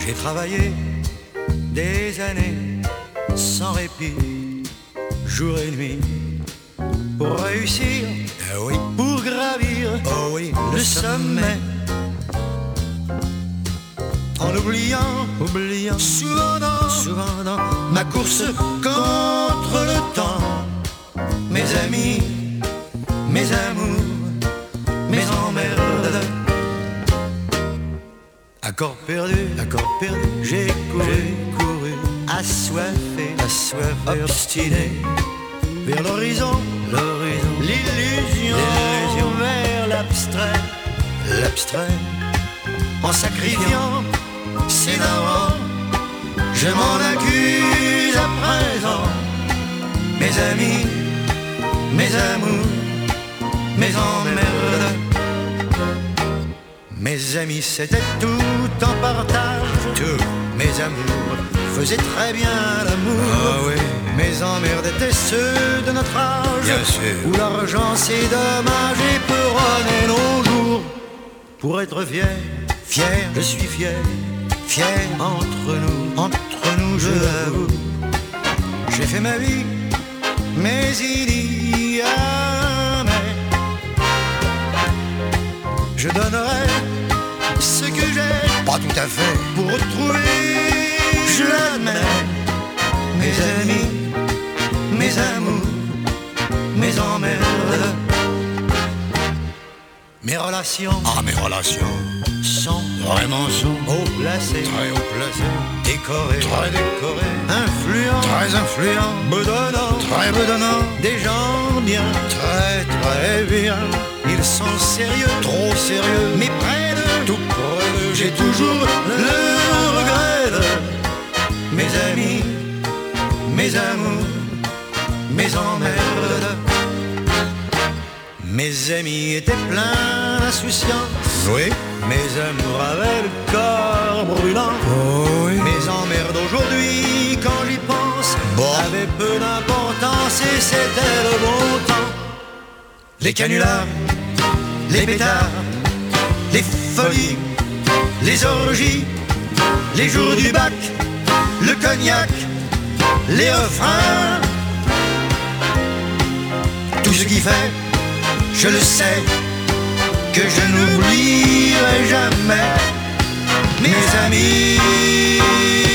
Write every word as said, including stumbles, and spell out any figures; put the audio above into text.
J'ai travaillé des années sans répit, jour et nuit, pour réussir, ah oui, pour gravir, oh oui, le sommet. En oubliant, oubliant, souvent dans, souvent dans ma course contre le temps, mes amis, mes amours, mes emmerdes. Accord perdu, accord perdu, j'ai couru, couru, assoiffé, assoiffé, obstiné, vers l'horizon, l'horizon, l'illusion, l'illusion, vers l'abstrait, l'abstrait, en sacrifiant ses darons, je m'en accuse à présent, mes amis, mes amours, mes emmerdes. Mes amis c'était tout en partage, tout. Mes amours faisaient très bien l'amour, ah oui. Mes emmerdes étaient ceux de notre âge, bien sûr, où l'argent c'est dommage et peut runner nos jours. Pour être fier, fier, je suis fier, fier entre nous, entre nous je l'avoue. J'ai fait ma vie, mais il y a mais je donnerai ce que j'ai, pas tout à fait, pour retrouver, je l'admets, mes amis, mes amours, mes emmerdes. Mes relations, ah mes relations, sont vraiment sont haut placées, très haut placées, décorées, très décorées, influents, très influents, bedonnants, très bedonnants, des gens bien, très très bien. Ils sont sérieux, trop sérieux, mais près de tout près d'eux, j'ai toujours le regret de mes amis, mes amours, mes emmerdes. Mes amis étaient pleins d'insouciance, oui. Mes amours avaient le corps brûlant, oh, oui. Mes emmerdes aujourd'hui, quand j'y pense, bon, avaient peu d'importance et c'était le bon temps. Les canulars, les pétards, les folies, les orgies, les jours du bac, le cognac, les refrains, tout ce qui fait, je le sais, que je n'oublierai jamais mes amis.